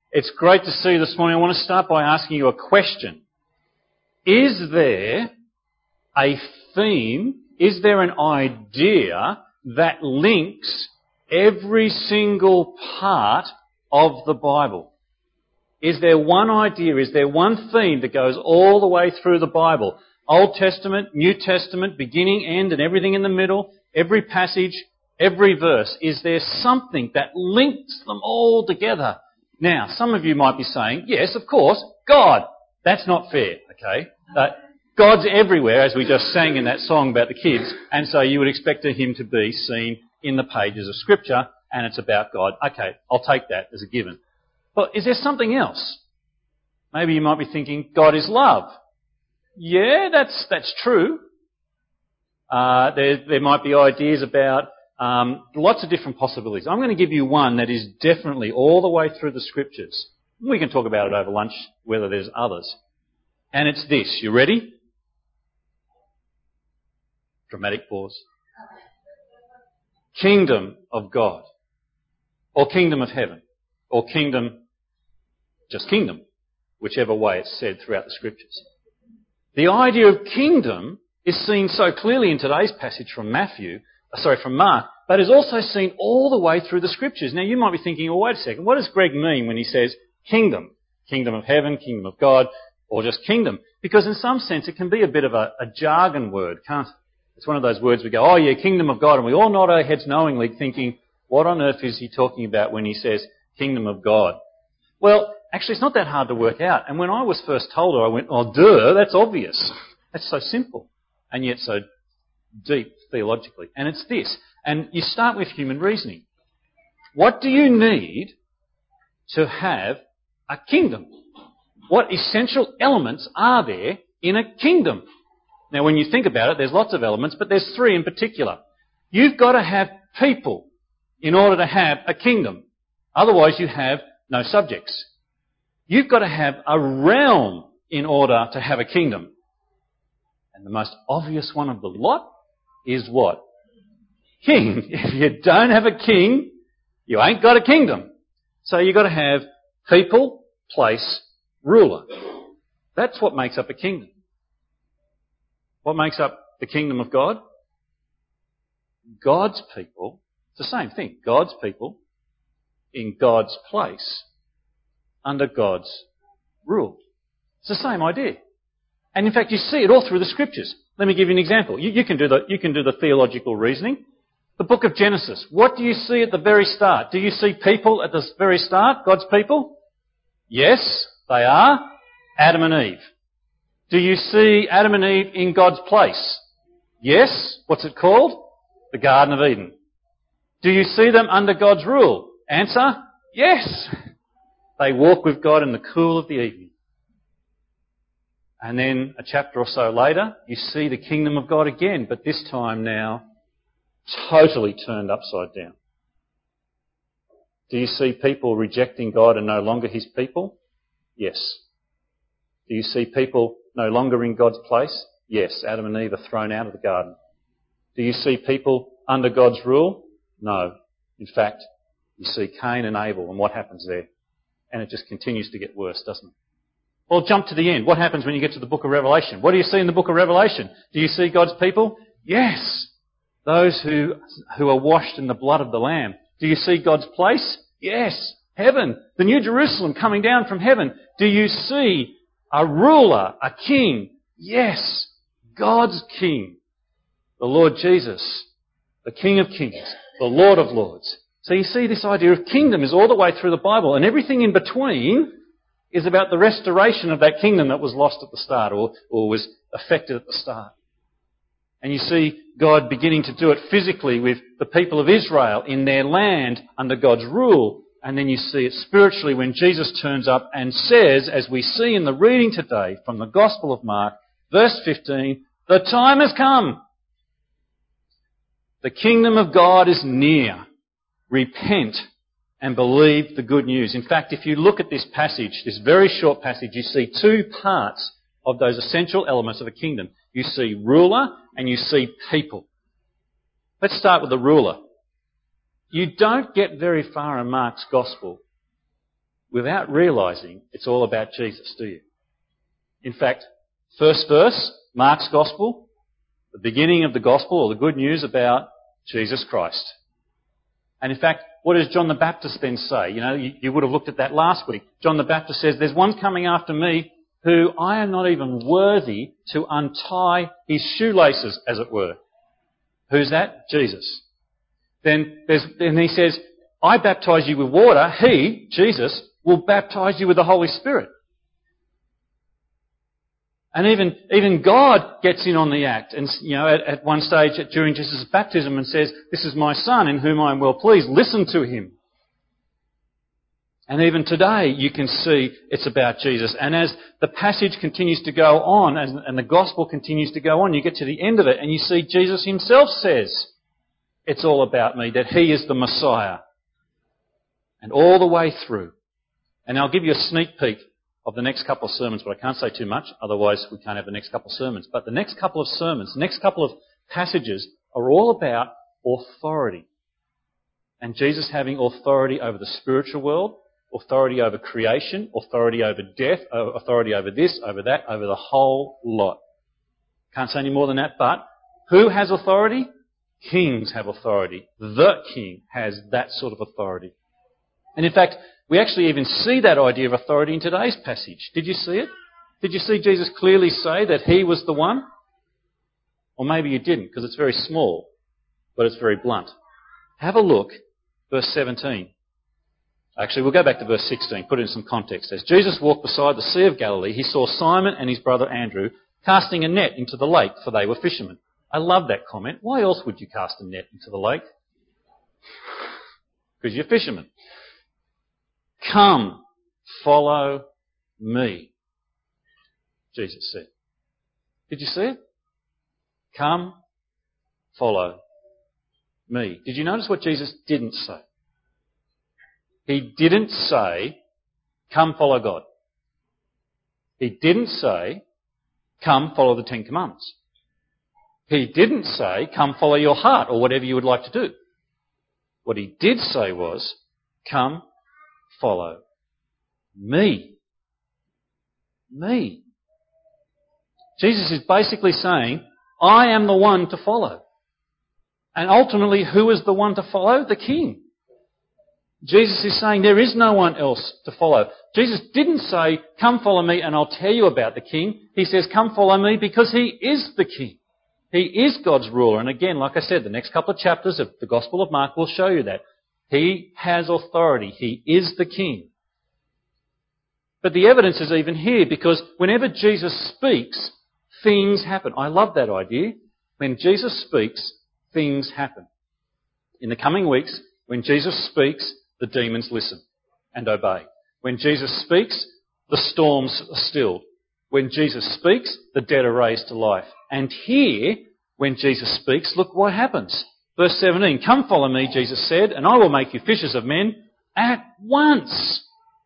It's great to see you this morning. I want to start by asking you a question. Is there a theme, is there an idea that links every single part of the Bible? Is there one idea, is there one theme that goes all the way through the Bible? Old Testament, New Testament, beginning, end, and everything in the middle, every passage, every verse. Is there something that links them all together? Now, some of you might be saying, yes, of course, God. That's not fair, okay? God's everywhere, as we just sang in that song about the kids, and so you would expect Him to be seen in the pages of Scripture, and it's about God. Okay, I'll take that as a given. But is there something else? Maybe you might be thinking, God is love. Yeah, that's true. There might be ideas about lots of different possibilities. I'm going to give you one that is definitely all the way through the Scriptures. We can talk about it over lunch, whether there's others. And it's this. You ready? Dramatic pause. Kingdom of God. Or kingdom of heaven. Or kingdom, just kingdom. Whichever way it's said throughout the Scriptures. The idea of kingdom is seen so clearly in today's passage from Mark, but is also seen all the way through the Scriptures. Now you might be thinking, well, wait a second, what does Greg mean when he says kingdom? Kingdom of heaven, kingdom of God, or just kingdom? Because in some sense it can be a bit of a jargon word, can't it? It's one of those words we go, oh yeah, kingdom of God, and we all nod our heads knowingly thinking, what on earth is he talking about when he says kingdom of God? Well, actually it's not that hard to work out. And when I was first told it, I went, oh duh, that's obvious. That's so simple. And yet so deep theologically. And it's this. And you start with human reasoning. What do you need to have a kingdom? What essential elements are there in a kingdom? Now, when you think about it, there's lots of elements, but there's three in particular. You've got to have people in order to have a kingdom. Otherwise, you have no subjects. You've got to have a realm in order to have a kingdom. And the most obvious one of the lot is what? King. If you don't have a king, you ain't got a kingdom. So you've got to have people, place, ruler. That's what makes up a kingdom. What makes up the kingdom of God? God's people. It's the same thing. God's people in God's place under God's rule. It's the same idea. And in fact, you see it all through the Scriptures. Let me give you an example. You can do the theological reasoning. The book of Genesis. What do you see at the very start? Do you see people at the very start? God's people? Yes, they are Adam and Eve. Do you see Adam and Eve in God's place? Yes. What's it called? The Garden of Eden. Do you see them under God's rule? Answer? Yes. They walk with God in the cool of the evening. And then a chapter or so later, you see the kingdom of God again, but this time now totally turned upside down. Do you see people rejecting God and no longer His people? Yes. Do you see people no longer in God's place? Yes. Adam and Eve are thrown out of the garden. Do you see people under God's rule? No. In fact, you see Cain and Abel and what happens there. And it just continues to get worse, doesn't it? Well, jump to the end. What happens when you get to the book of Revelation? What do you see in the book of Revelation? Do you see God's people? Yes. Those who are washed in the blood of the Lamb. Do you see God's place? Yes. Heaven. The New Jerusalem coming down from heaven. Do you see a ruler, a king? Yes. God's King. The Lord Jesus. The King of Kings. The Lord of Lords. So you see this idea of kingdom is all the way through the Bible, and everything in between is about the restoration of that kingdom that was lost at the start or was affected at the start. And you see God beginning to do it physically with the people of Israel in their land under God's rule. And then you see it spiritually when Jesus turns up and says, as we see in the reading today from the Gospel of Mark, verse 15, the time has come. The kingdom of God is near. Repent and believe the good news. In fact, if you look at this passage, this very short passage, you see two parts of those essential elements of a kingdom. You see ruler and you see people. Let's start with the ruler. You don't get very far in Mark's Gospel without realising it's all about Jesus, do you? In fact, first verse, Mark's Gospel, the beginning of the Gospel, or the good news about Jesus Christ. And in fact, what does John the Baptist then say? You know, you would have looked at that last week. John the Baptist says, there's one coming after me who I am not even worthy to untie his shoelaces, as it were. Who's that? Jesus. Then he says, I baptise you with water. He, Jesus, will baptise you with the Holy Spirit. And even God gets in on the act, and at one stage during Jesus' baptism, and says, "This is my Son, in whom I am well pleased. Listen to him." And even today, you can see it's about Jesus. And as the passage continues to go on, and the gospel continues to go on, you get to the end of it, and you see Jesus himself says, "It's all about me," that he is the Messiah, and all the way through. And I'll give you a sneak peek of the next couple of sermons, but I can't say too much, otherwise we can't have the next couple of sermons. But the next couple of sermons, the next couple of passages are all about authority. And Jesus having authority over the spiritual world, authority over creation, authority over death, authority over this, over that, over the whole lot. Can't say any more than that, but who has authority? Kings have authority. The King has that sort of authority. And in fact, we actually even see that idea of authority in today's passage. Did you see it? Did you see Jesus clearly say that he was the one? Or maybe you didn't, because it's very small, but it's very blunt. Have a look, verse 17. Actually, we'll go back to verse 16, put it in some context. As Jesus walked beside the Sea of Galilee, he saw Simon and his brother Andrew casting a net into the lake, for they were fishermen. I love that comment. Why else would you cast a net into the lake? Because you're fishermen. Come, follow me, Jesus said. Did you see it? Come, follow me. Did you notice what Jesus didn't say? He didn't say, come follow God. He didn't say, come follow the Ten Commandments. He didn't say, come follow your heart or whatever you would like to do. What he did say was, come follow me. Me. Jesus is basically saying, I am the one to follow. And ultimately, who is the one to follow? The King. Jesus is saying there is no one else to follow. Jesus didn't say, come follow me and I'll tell you about the King. He says, come follow me because he is the King. He is God's ruler. And again, like I said, the next couple of chapters of the Gospel of Mark will show you that. He has authority. He is the King. But the evidence is even here, because whenever Jesus speaks, things happen. I love that idea. When Jesus speaks, things happen. In the coming weeks, when Jesus speaks, the demons listen and obey. When Jesus speaks, the storms are stilled. When Jesus speaks, the dead are raised to life. And here, when Jesus speaks, look what happens. Verse 17, come follow me, Jesus said, and I will make you fishers of men at once.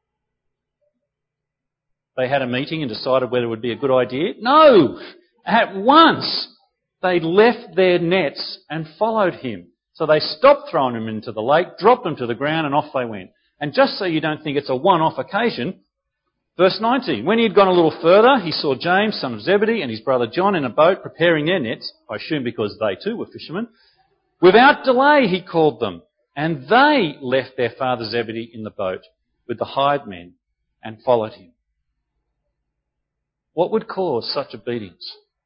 They had a meeting and decided whether it would be a good idea. No! At once! They left their nets and followed him. So they stopped throwing them into the lake, dropped them to the ground, and off they went. And just so you don't think it's a one-off occasion, verse 19, when he had gone a little further, he saw James, son of Zebedee, and his brother John in a boat preparing their nets, I assume because they too were fishermen. Without delay, he called them, and they left their father Zebedee in the boat with the hired men and followed him. What would cause such obedience?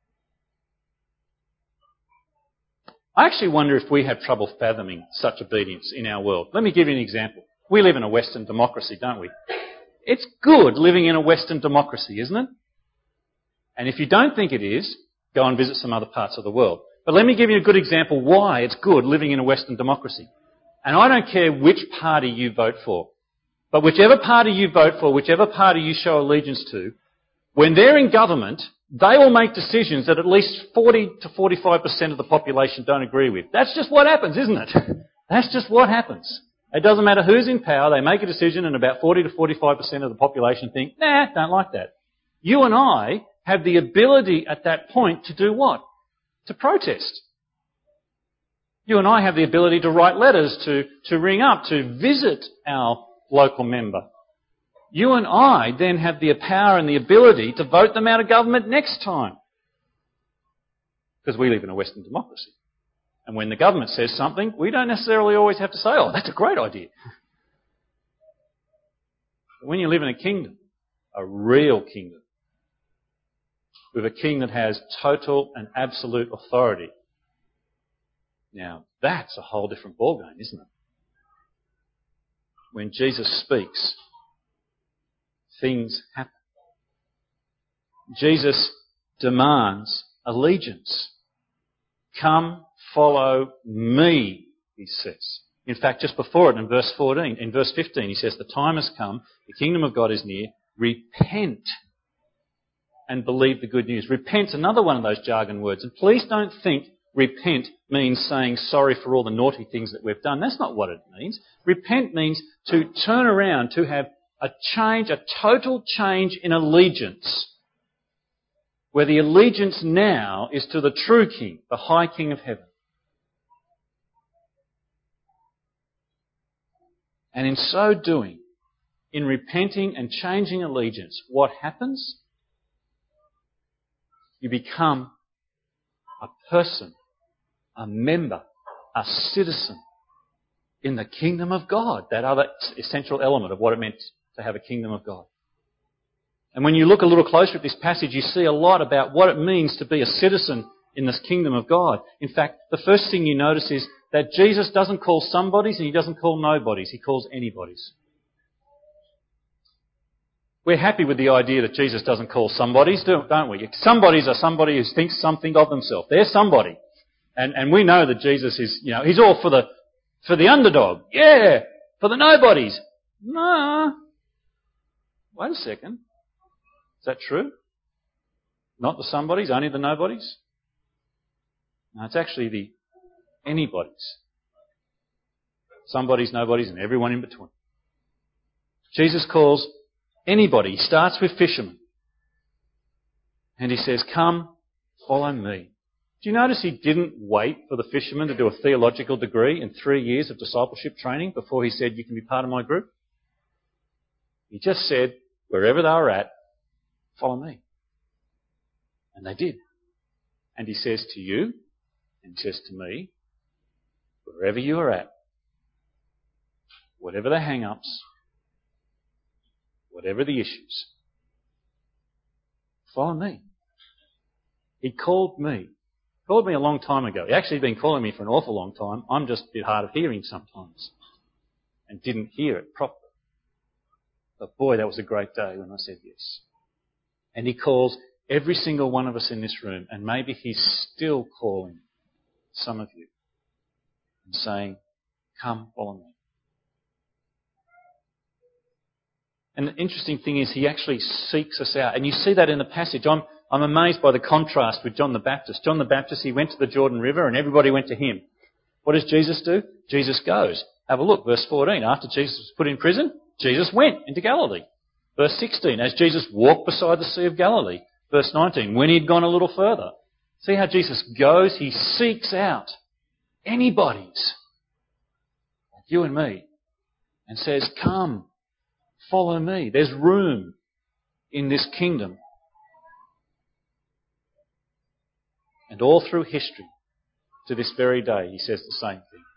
I actually wonder if we have trouble fathoming such obedience in our world. Let me give you an example. We live in a Western democracy, don't we? It's good living in a Western democracy, isn't it? And if you don't think it is, go and visit some other parts of the world. But let me give you a good example why it's good living in a Western democracy. And I don't care which party you vote for. But whichever party you vote for, whichever party you show allegiance to, when they're in government, they will make decisions that at least 40 to 45% of the population don't agree with. That's just what happens, isn't it? That's just what happens. It doesn't matter who's in power, they make a decision and about 40 to 45% of the population think, nah, don't like that. You and I have the ability at that point to do what? To protest. You and I have the ability to write letters, to ring up, to visit our local member You and I then have the power and the ability to vote them out of government next time. Because we live in a Western democracy. And when the government says something, we don't necessarily always have to say, oh, that's a great idea. But when you live in a kingdom, a real kingdom, with a king that has total and absolute authority, now that's a whole different ballgame, isn't it? When Jesus speaks, things happen. Jesus demands allegiance. Come, follow me, he says. In fact, just before it, in verse 15, he says, the time has come, the kingdom of God is near, repent and believe the good news. Repent's another one of those jargon words. And please don't think repent means saying sorry for all the naughty things that we've done. That's not what it means. Repent means to turn around, to have a change, a total change in allegiance, where the allegiance now is to the true King, the High King of heaven. And in so doing, in repenting and changing allegiance, what happens? You become a person, a member, a citizen in the kingdom of God. That other essential element of what it meant to have a kingdom of God. And when you look a little closer at this passage, you see a lot about what it means to be a citizen in this kingdom of God. In fact, the first thing you notice is that Jesus doesn't call somebodies and he doesn't call nobodies. He calls anybodies. We're happy with the idea that Jesus doesn't call somebodies, don't we? Somebodies are somebody who thinks something of themselves. They're somebody. And we know that Jesus is, he's all for the underdog. Yeah. For the nobodies. No. Wait a second. Is that true? Not the somebodies, only the nobodies? No, it's actually the anybodies. Somebodies, nobodies, and everyone in between. Jesus calls anybody. He starts with fishermen. And he says, come, follow me. Do you notice he didn't wait for the fishermen to do a theological degree and 3 years of discipleship training before he said, you can be part of my group? He just said, wherever they were at, follow me. And they did. And he says to you, and he says to me, wherever you are at, whatever the hang-ups, whatever the issues, follow me. He called me. He called me a long time ago. He actually had been calling me for an awful long time. I'm just a bit hard of hearing sometimes and didn't hear it properly. But boy, that was a great day when I said yes. And he calls every single one of us in this room, and maybe he's still calling some of you and saying, come, follow me. And the interesting thing is he actually seeks us out. And you see that in the passage. I'm amazed by the contrast with John the Baptist. John the Baptist, he went to the Jordan River and everybody went to him. What does Jesus do? Jesus goes. Have a look, verse 14. After Jesus was put in prison, Jesus went into Galilee. Verse 16, as Jesus walked beside the Sea of Galilee. Verse 19, when he had gone a little further. See how Jesus goes? He seeks out anybody's, like you and me, and says, come, follow me. There's room in this kingdom. And all through history, to this very day, he says the same thing.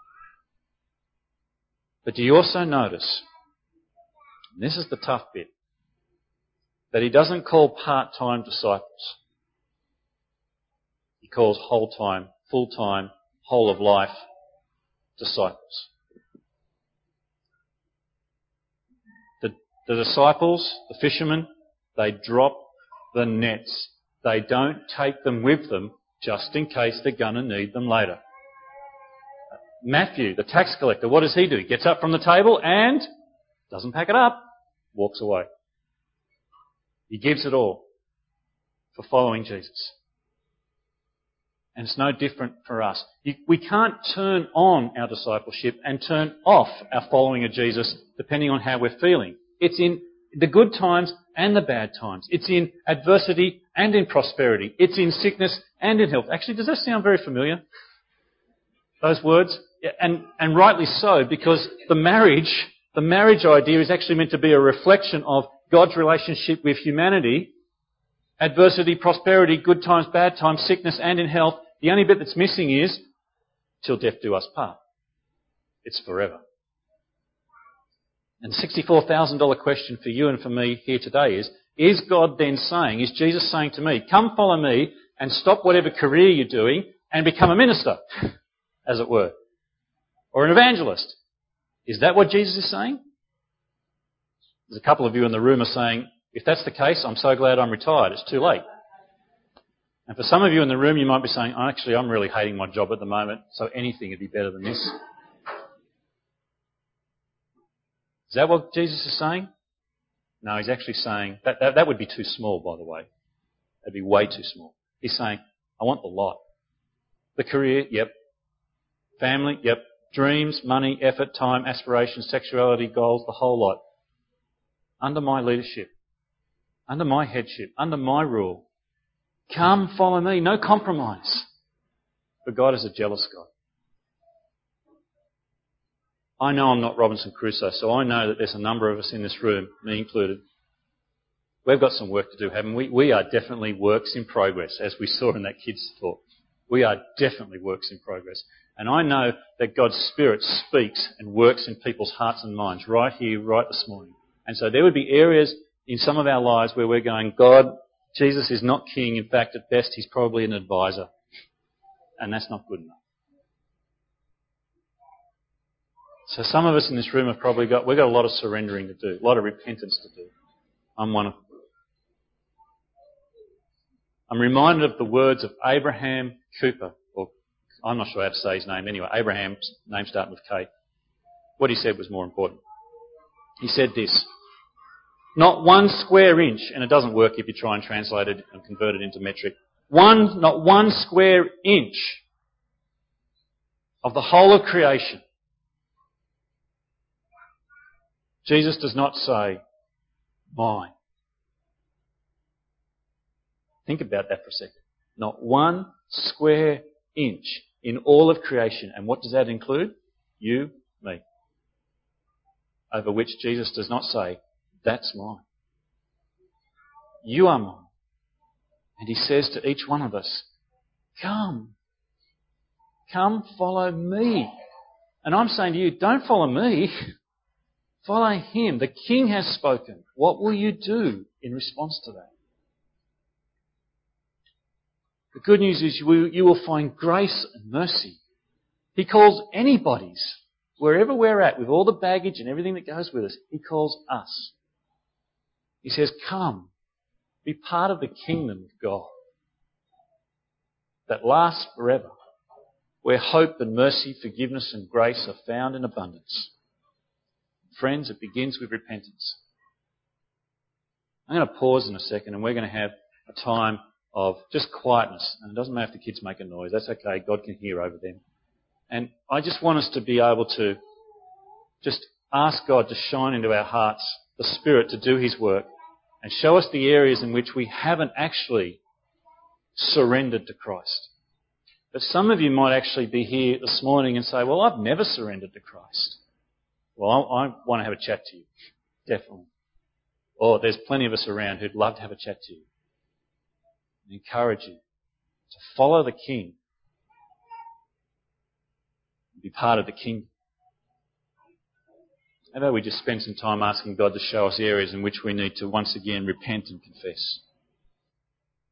But do you also notice, and this is the tough bit, that he doesn't call part-time disciples. He calls whole-time, full-time, whole-of-life disciples. The disciples, the fishermen, they drop the nets. They don't take them with them just in case they're going to need them later. Matthew, the tax collector, what does he do? He gets up from the table and doesn't pack it up, walks away. He gives it all for following Jesus. And it's no different for us. We can't turn on our discipleship and turn off our following of Jesus depending on how we're feeling. It's in the good times and the bad times. It's in adversity and in prosperity. It's in sickness and in health. Actually, does that sound very familiar? Those words? And rightly so, because the marriage The marriage idea is actually meant to be a reflection of God's relationship with humanity. Adversity, prosperity, good times, bad times, sickness and in health. The only bit that's missing is till death do us part. It's forever. And the $64,000 question for you and for me here today is God then saying, is Jesus saying to me, come follow me and stop whatever career you're doing and become a minister, as it were, or an evangelist? Is that what Jesus is saying? There's a couple of you in the room are saying, if that's the case, I'm so glad I'm retired. It's too late. And for some of you in the room, you might be saying, actually, I'm really hating my job at the moment, so anything would be better than this. Is that what Jesus is saying? No, he's actually saying, that would be too small, by the way. That'd be way too small. He's saying, I want the lot. The career, yep. Family, yep. Dreams, money, effort, time, aspirations, sexuality, goals, the whole lot. Under my leadership. Under my headship. Under my rule. Come follow me. No compromise. But God is a jealous God. I know I'm not Robinson Crusoe, so I know that there's a number of us in this room, me included. We've got some work to do, haven't we? We are definitely works in progress, as we saw in that kids' talk. We are definitely works in progress. And I know that God's Spirit speaks and works in people's hearts and minds right here, right this morning. And so there would be areas in some of our lives where we're going, God, Jesus is not king. In fact, at best, he's probably an advisor. And that's not good enough. So some of us in this room have probably we've got a lot of surrendering to do, a lot of repentance to do. I'm one of them. I'm reminded of the words of Abraham Cooper, or I'm not sure how to say his name anyway. Abraham's name starting with K. What he said was more important. He said this, not 1 square inch, and it doesn't work if you try and translate it and convert it into metric, not 1 square inch of the whole of creation. Jesus does not say, mine. Think about that for a second. Not 1 square inch in all of creation. And what does that include? You, me. Over which Jesus does not say, that's mine. You are mine. And he says to each one of us, come follow me. And I'm saying to you, don't follow me. Follow him. The King has spoken. What will you do in response to that? The good news is you will find grace and mercy. He calls anybody's, wherever we're at, with all the baggage and everything that goes with us, he calls us. He says, come, be part of the kingdom of God that lasts forever, where hope and mercy, forgiveness and grace are found in abundance. Friends, it begins with repentance. I'm going to pause in a second and we're going to have a time of just quietness. And it doesn't matter if the kids make a noise. That's okay. God can hear over them. And I just want us to be able to just ask God to shine into our hearts the Spirit to do his work and show us the areas in which we haven't actually surrendered to Christ. But some of you might actually be here this morning and say, well, I've never surrendered to Christ. Well, I want to have a chat to you. Definitely. Or there's plenty of us around who'd love to have a chat to you. And encourage you to follow the King. Be part of the kingdom. How about we just spend some time asking God to show us areas in which we need to once again repent and confess.